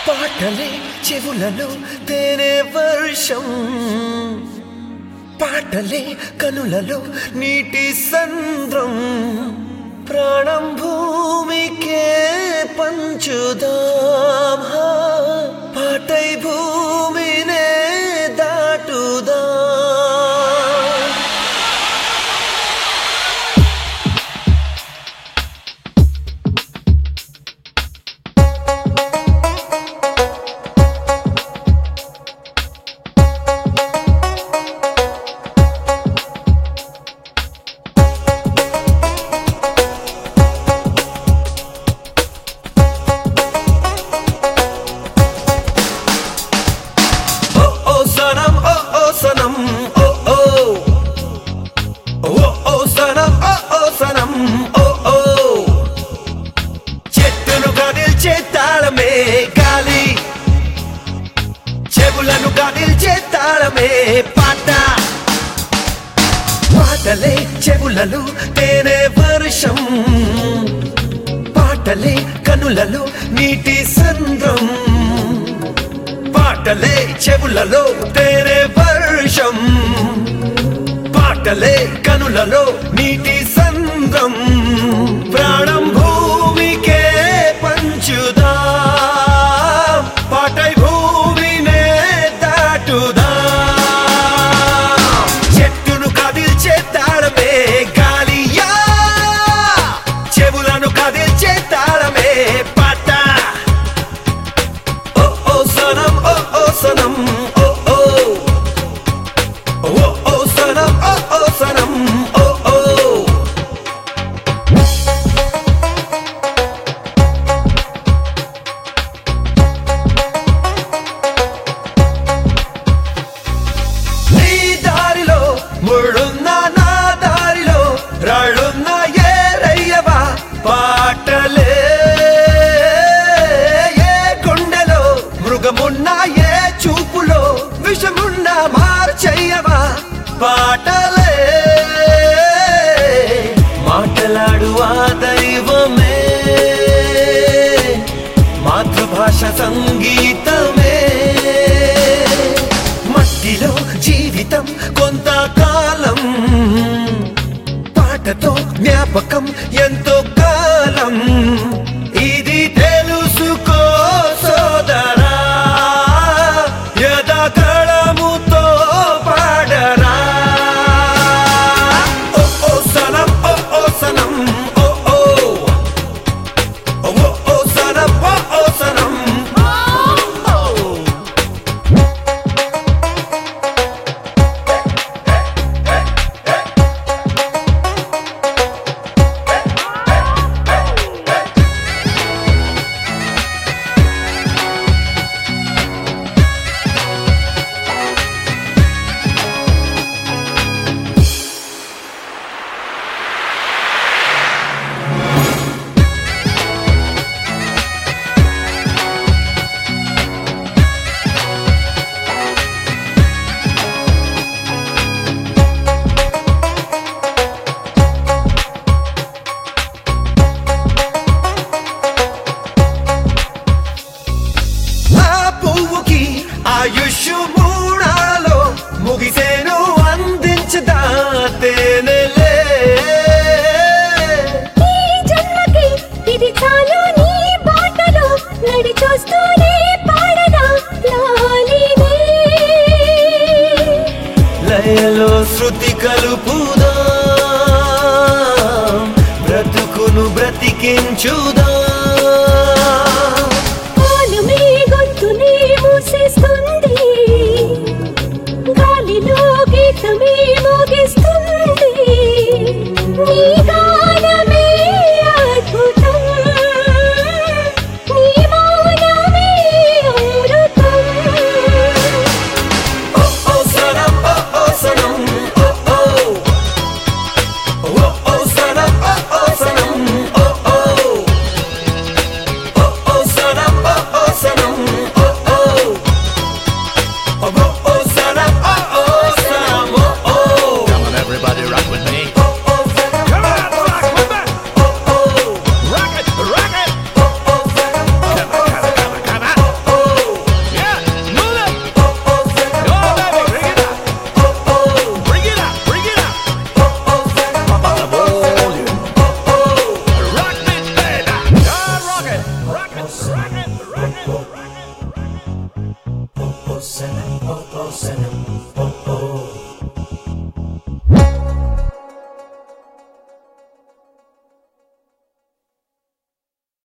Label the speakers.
Speaker 1: పాటలే చెవులలో తేనె వర్షం పాటలే కనులలో నీటి సంద్రం ప్రాణం భూమికే పంచుదాం పాటై భూమినే దాటుదాం Sanam, oh oh, oh oh sanam, oh oh sanam, oh oh. Chettunu kadilche తాళమే గాలి చెవులను కదిల్చే తాళమే పాట పాటలే చెవులలో తేనె వర్షం పాటలే కనులలో నీటి సంద్రం పాటలే చెవులలో తేనె వర్షం పాటలే కనులలో నీటి సంద్రం ప్రాణం భూమికే పంచుదాం పాటై భూమినే దాటుదాం చెట్టును కదిల్చే తాళమే గాలియా చెవులను కదిల్చే తాళమే పాట ఓ ఓ సనం Sanam, oh oh, oh oh sanam, oh oh sanam, oh oh. Nee darilo, murunna na darilo, ralunna ye rayyava paatale ye gundelo mrugamunna ye చూపులో విషమున్న మార్చయ్యవా పాటలే మాటలాడు ఆ దైవమే మాతృభాష సంగీతమే మట్టిలో జీవితం కొంతకాలం పాటతో జ్ఞాపకం ఎంతో కాలం ఇది తెలుసుకో సోదరా కళముతో పాడరా ఓ ఓ సనం ఓ ఓ సనం ఓ ఓ ఓ ఓ సనం ఓ ఓ సనం ఆయుష్ మూడాలో ముగిసేను అందించదా తేనెలే
Speaker 2: ఈ జన్మకి ఇది చాలు నీ బాటలో నడి చూస్తూనే పాడదా లాలినే
Speaker 1: లయలో శృతి కలుపుదాం బ్రతుకును బ్రతికించుదాం